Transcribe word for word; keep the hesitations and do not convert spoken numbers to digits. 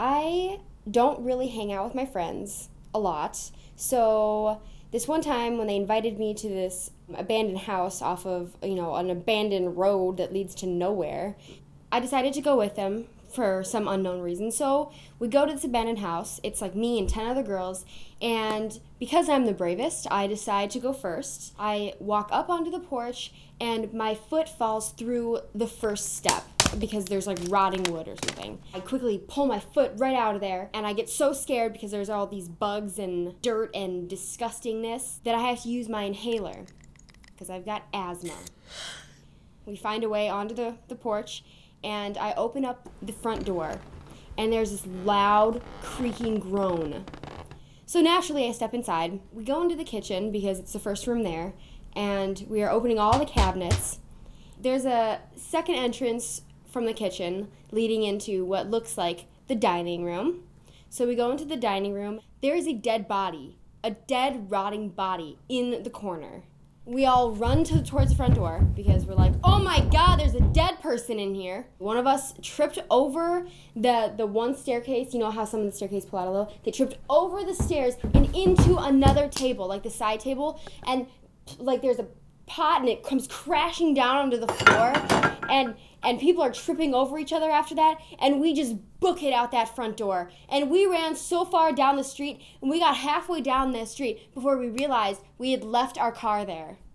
I don't really hang out with my friends a lot. So this one time when they invited me to this abandoned house off of, you know, an abandoned road that leads to nowhere, I decided to go with them for some unknown reason. So we go to this abandoned house. It's like me and ten other girls. And because I'm the bravest, I decide to go first. I walk up onto the porch and my foot falls through the first step because there's like rotting wood or something. I quickly pull my foot right out of there and I get so scared because there's all these bugs and dirt and disgustingness that I have to use my inhaler because I've got asthma. We find a way onto the, the porch and I open up the front door and there's this loud creaking groan. So naturally I step inside. We go into the kitchen because it's the first room there and we are opening all the cabinets. There's a second entrance from the kitchen leading into what looks like the dining room. So we go into the dining room. There is a dead body, a dead rotting body in the corner. We all run to towards the front door because we're like, oh my God, there's a dead person in here. One of us tripped over the, the one staircase. You know how some of the staircase pull out a little? They tripped over the stairs and into another table, like the side table. And like there's a pot and it comes crashing down onto the floor. And and people are tripping over each other after that. And we just book it out that front door. And we ran so far down the street and we got halfway down the street before we realized we had left our car there.